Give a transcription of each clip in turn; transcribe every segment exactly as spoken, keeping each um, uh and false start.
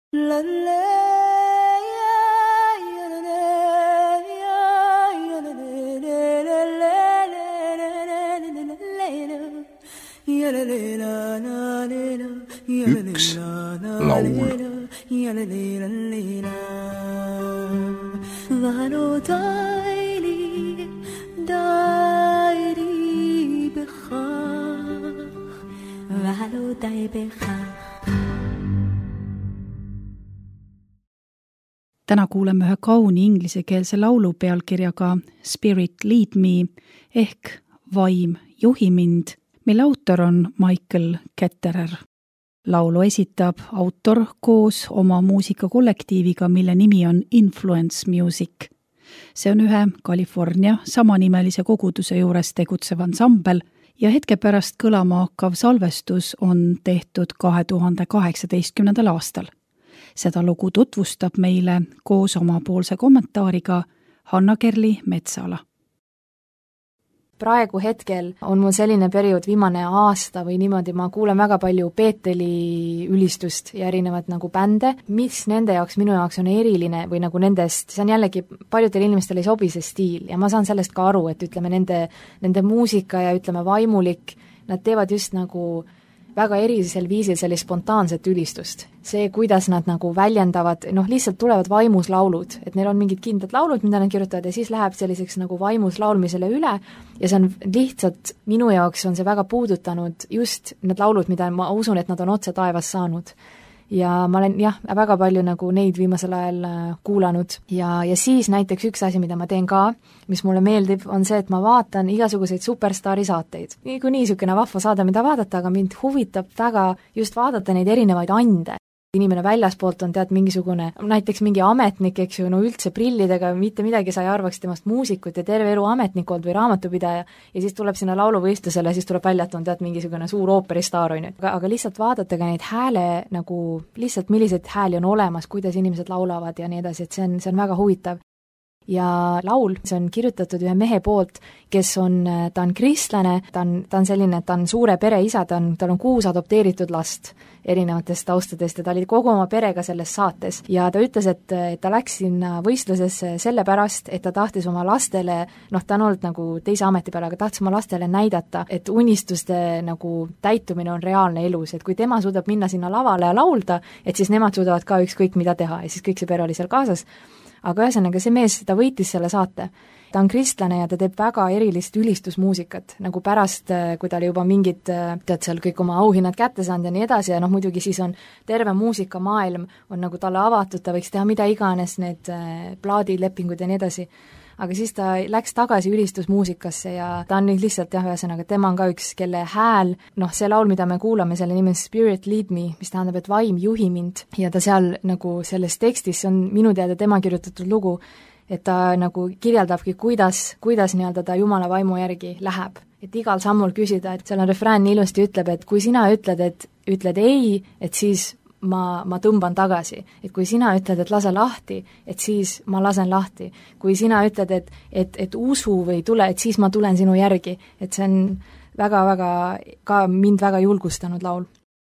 Üks laul. Täna kuuleme ühe kauni inglisekeelse laulu pealkirjaga Spirit Lead Me ehk Vaim juhi mind, mille autor on Michael Ketterer. Laulu esitab autor koos oma muusikakollektiiviga, mille nimi on Influence Music. See on ühe California samanimelise koguduse juures tegutsev ansambel ja hetke pärast kõlama hakkav salvestus on tehtud kahe tuhande kaheksateistkümnendal aastal. Seda lugu tutvustab meile koos omapoolse kommentaariga Hanna-Kerli Metsala. Praegu hetkel on mul selline periood, viimane aasta või niimoodi, ma kuulen väga palju Peeteli ülistust ja erinevad nagu bände, mis nende jaoks, minu jaoks on eriline või nagu nendest, see on jällegi, paljudel inimestel ei sobi see stiil ja ma saan sellest ka aru, et ütleme nende, nende muusika ja ütleme vaimulik, nad teevad just nagu väga erisel viisil sellist spontaanset ülistust. See, kuidas nad nagu väljendavad, noh, lihtsalt tulevad vaimus laulud, et neil on mingid kindlad laulud, mida nad kirjutavad ja siis läheb selliseks nagu vaimus laulmisele üle ja see on lihtsalt, minu jaoks on see väga puudutanud just need laulud, mida ma usun, et nad on otse taevas saanud. Ja ma olen jah, väga palju nagu neid viimasel ajal kuulanud ja, ja siis näiteks üks asi, mida ma teen ka, mis mulle meeldib, on see, et ma vaatan igasuguseid superstaari saateid. Nii kui niisugune vahva saade, mida vaadata, aga mind huvitab väga just vaadata neid erinevaid ande. Inimene väljaspoolt on tead mingisugune, näiteks mingi ametnik, eks ju, no üldse prillidega, mitte midagi sa ei arvaks temast muusikut ja terve elu ametnik olnud või raamatupidaja ja siis tuleb sinna lauluvõistlusele ja siis tuleb välja, et on tead mingisugune suur ooperistaar, on ju. Aga, aga lihtsalt vaadatage neid hääle nagu, lihtsalt milliseid hääli on olemas, kuidas inimesed laulavad ja nii edasi, et see on, see on väga huvitav. Ja laul, see on kirjutatud ühe mehe poolt, kes on, ta on kristlane, ta on, ta on selline, ta on suure pere isa, ta on, tal on kuus adopteeritud last erinevatest taustadest ja ta oli kogu oma perega selles saates ja ta ütles, et, et ta läks sinna võistlusesse sellepärast, et ta tahtis oma lastele, noh, ta on olnud nagu teise ameti peale, aga tahtis oma lastele näidata, et unistuste nagu täitumine on reaalne elus, et kui tema suudab minna sinna lavale ja laulda, et siis nemad suudavad ka ükskõik mida teha ja siis kõik see pere oli seal kaasas. Aga ühesõnaga see mees, ta võitis selle saate. Ta on kristlane ja ta teeb väga erilist ülistusmuusikat, nagu pärast, kui ta oli juba mingid, tead seal kõik oma auhinnad kätte saanud ja nii edasi ja noh, muidugi siis on terve muusikamaailm on nagu talle avatud, ta võiks teha mida iganes, need plaadid, lepingud ja nii edasi. Aga siis ta läks tagasi ülistusmuusikasse ja ta on nüüd lihtsalt jah, ühesõnaga, tema on ka üks, kelle hääl, noh, see laul, mida me kuulame, selle nimi Spirit Lead Me, mis tähendab, et vaim juhi mind ja ta seal nagu selles tekstis, see on minu teada tema kirjutatud lugu, et ta nagu kirjeldabki, kuidas, kuidas nii-öelda ta Jumala vaimu järgi läheb. Et igal sammul küsida, et seal on refrään nii ilusti ütleb, et kui sina ütled, et ütled ei, et siis ma, ma tõmban tagasi. Et kui sina ütled, et lase lahti, et siis ma lasen lahti. Kui sina ütled, et, et, et usu või tule, et siis ma tulen sinu järgi. Et see on väga-väga, ka mind väga julgustanud laul.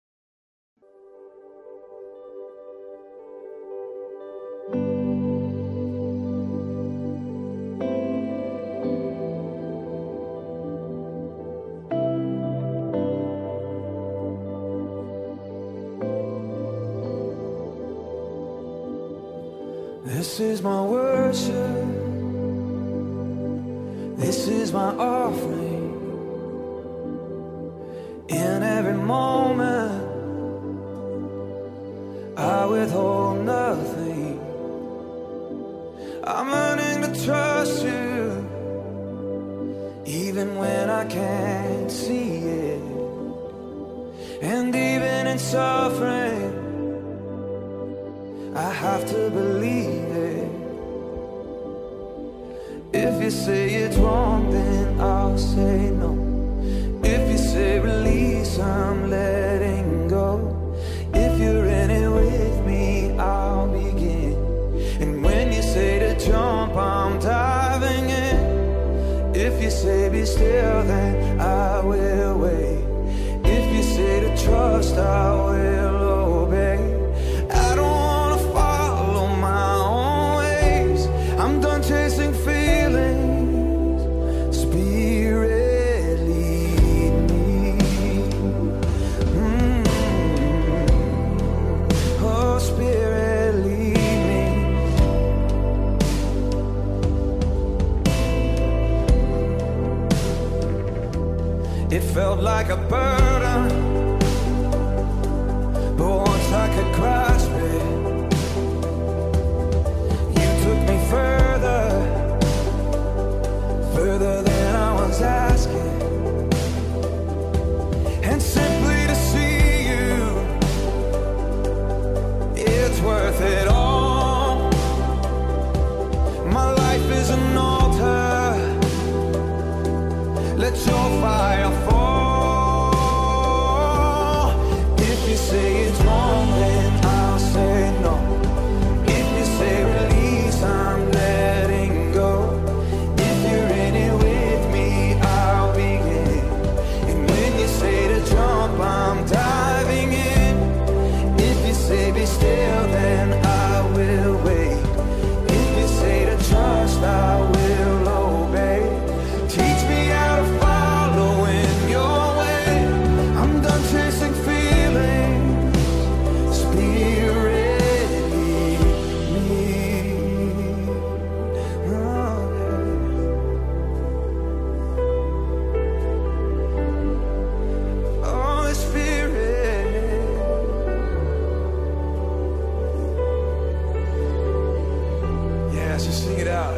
This is my worship, this is my offering. In every moment I withhold nothing. I'm learning to trust you even when I can't see it. And even in suffering I have to believe it. If you say it's wrong, then I'll say no. If you say release, I'm letting go. If you're in it with me, I'll begin. And when you say to jump, I'm diving in. If you say be still, then I will wait. If you say to trust, I will obey. I don't felt like a burden, but once I could grasp it, you took me further, further than I was asking. And simply to see you, it's worth it all. My life is an altar, let your fire fall. If you say it's wrong, then I'll say no. If you say release, I'm letting go. If you're in it with me, I'll begin. And when you say to jump, I'm diving in. If you say be still, then I will wait. If you say to trust, I will obey. Teach me how to follow in your way. I'm done chasing feelings. Spirit, lead me. Oh, yeah. Oh, Spirit. Yeah, so sing it out.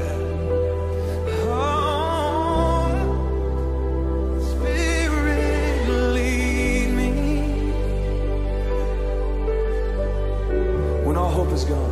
Oh, Spirit, lead me. When all hope is gone,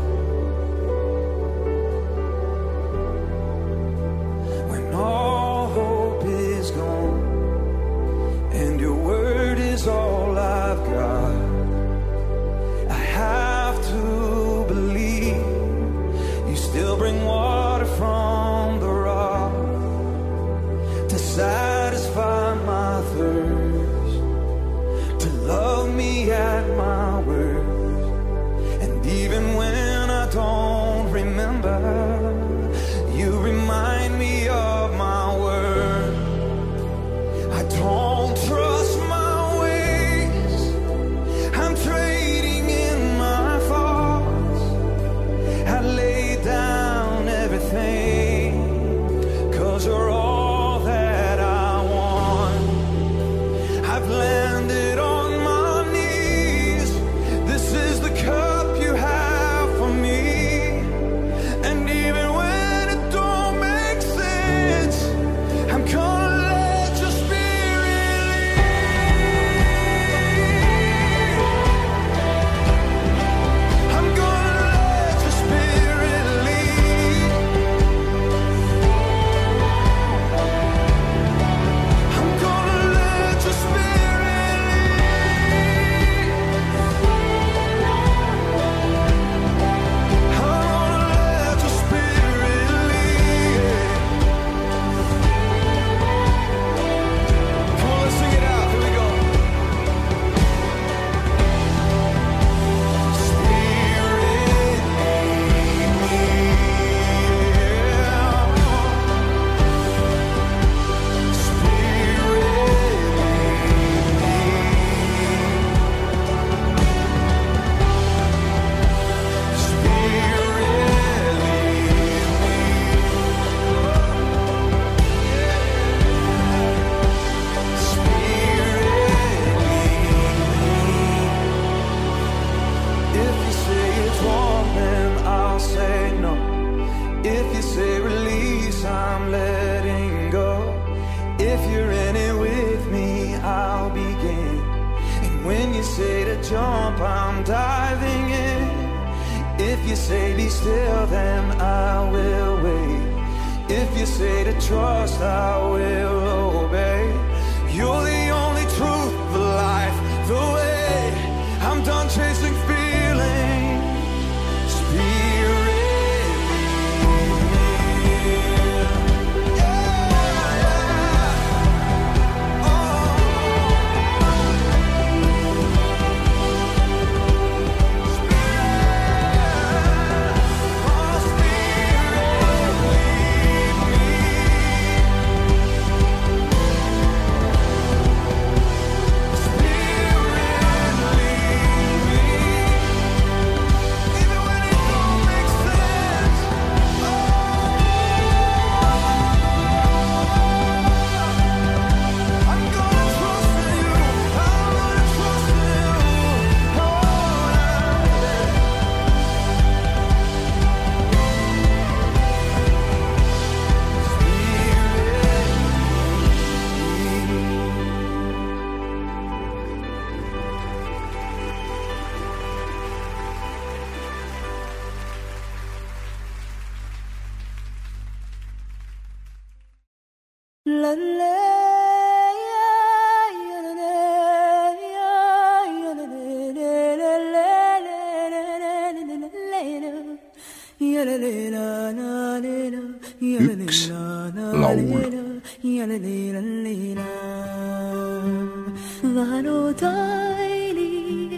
when all hope is gone, and your word is all I've got, I have to believe you still bring water from the rock to satisfy my thirst, to love me at my worst. And even when I don't remember, you remind me of my word. I don't trust my ways, I'm trading in my faults. I lay down everything, 'cause you're all that I want. I've landed on my knees, this is the cup you have for me. And even when it don't make sense, I'm gonna let your spirit lead. I'm gonna let your spirit lead. I'm gonna let your spirit lead. I'm gonna let your spirit lead. Come on, let's sing it out. Here we go. Spirit, lead me. Spirit, lead me. Spirit, if you say it's wrong, then I'll say no. If you say release, I'm letting go. If you're in it with me, I'll begin. And when you say to jump, I'm diving in. If you say be still, then I will wait. If you say to trust, I will obey. You're the only truth, the life, the way. I'm done chasing feelings. Spirit, lead me. Yeah. Oh. Spirit, oh, Spirit, lead me. üks laul. ולא די לי,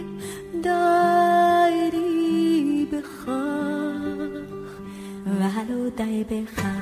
די לי בכך, ולא די בכך